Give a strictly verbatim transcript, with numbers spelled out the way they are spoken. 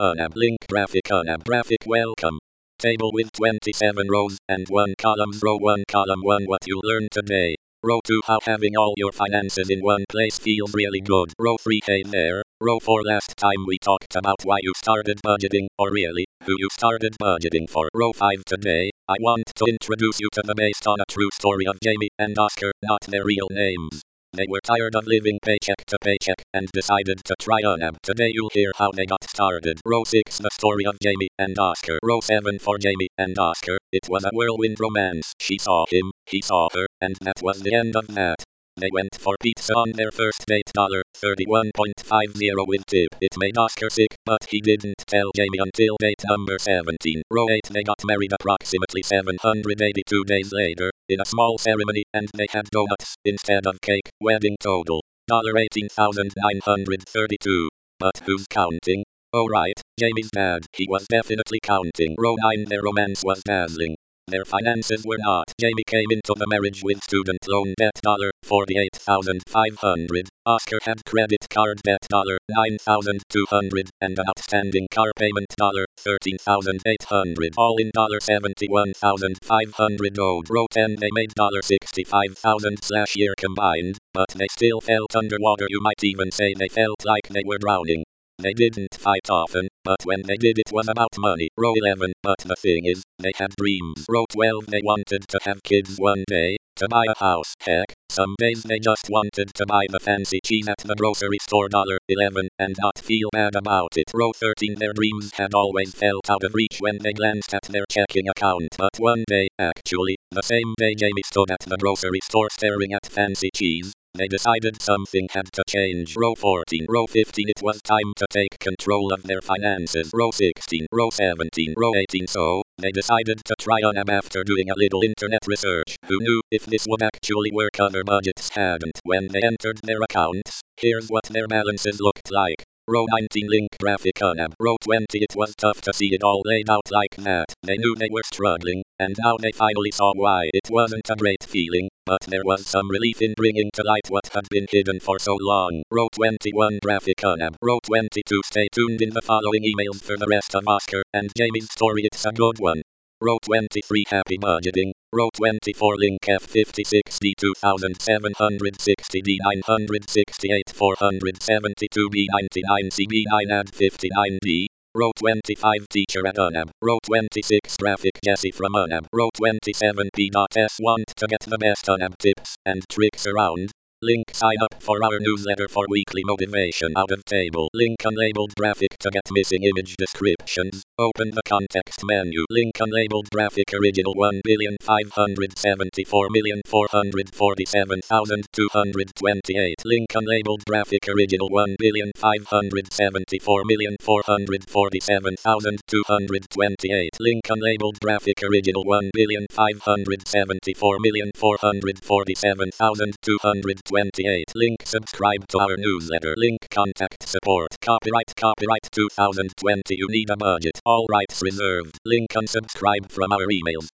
Unab link graphic unab graphic welcome. Table with twenty-seven rows and one column. Row one column one what you learned today. Row two how having all your finances in one place feels really good. Row three hey there. Row four last time we talked about why you started budgeting, or really, who you started budgeting for. Row five today, I want to introduce you to the based on a true story of Jamie and Oscar, not their real names. They were tired of living paycheck to paycheck and decided to try Unab. Today you'll hear how they got started. Row six the story of Jamie and Oscar. Row seven for Jamie and Oscar. It was a whirlwind romance. She saw him, he saw her, and that was the end of that. They went for pizza on their first date. thirty-one point five zero with tip. It made Oscar sick, but he didn't tell Jamie until date number seventeen. Row eight they got married approximately seven hundred eighty-two days later, in a small ceremony, and they had donuts instead of cake. Wedding total eighteen thousand nine hundred thirty-two. But who's counting? Oh right, Jamie's dad. He was definitely counting. Row nine their romance was dazzling. Their finances were not. Jamie came into the marriage with student loan debt forty-eight thousand five hundred. Oscar had credit card debt nine thousand two hundred and an outstanding car payment thirteen thousand eight hundred. All in seventy-one thousand five hundred owed. Row ten they made sixty-five thousand slash year combined, but they still felt underwater. You might even say they felt like they were drowning. They didn't fight often, but when they did it was about money. Row eleven, but the thing is, they had dreams. Row twelve they wanted to have kids one day, to buy a house. Heck, some days they just wanted to buy the fancy cheese at the grocery store. eleven, and not feel bad about it. Row thirteen their dreams had always felt out of reach when they glanced at their checking account. But one day, actually, the same day Jamie stood at the grocery store staring at fancy cheese, they decided something had to change. Row fourteen. Row fifteen it was time to take control of their finances. Row sixteen. Row seventeen. Row eighteen so, they decided to try Unab after doing a little internet research. Who knew if this would actually work? Other budgets hadn't. When they entered their accounts, here's what their balances looked like. Row nineteen link graphic Unab. Row twenty it was tough to see it all laid out like that. They knew they were struggling, and now they finally saw why. It wasn't a great feeling, but there was some relief in bringing to light what had been hidden for so long. Row twenty-one graphic Unab. Row twenty-two stay tuned in the following emails for the rest of Oscar and Jamie's story. It's a good one. Row twenty-three happy budgeting. Row twenty-four link F fifty-six D two thousand seven hundred sixty D nine hundred sixty-eight four hundred seventy-two B ninety-nine C B nine ad fifty-nine D. Row twenty-five teacher at Unab. Row twenty-six graphic Jesse from Unab. Row twenty-seven P.S want to get the best Unab tips and tricks around. Link sign up for our newsletter for weekly motivation out of table. Link unlabeled graphic to get missing image descriptions. Open the context menu. Link unlabeled graphic original one billion five hundred seventy-four million four hundred forty-seven thousand two hundred twenty-eight. Link unlabeled graphic original one billion five hundred seventy-four million four hundred forty-seven thousand two hundred twenty-eight. Link unlabeled graphic original one billion five hundred seventy-four million four hundred forty-seven thousand two hundred twenty-eight. Link subscribe to our newsletter. Link contact support. Copyright copyright two thousand twenty. You need a budget. All rights reserved. Link unsubscribe from our emails.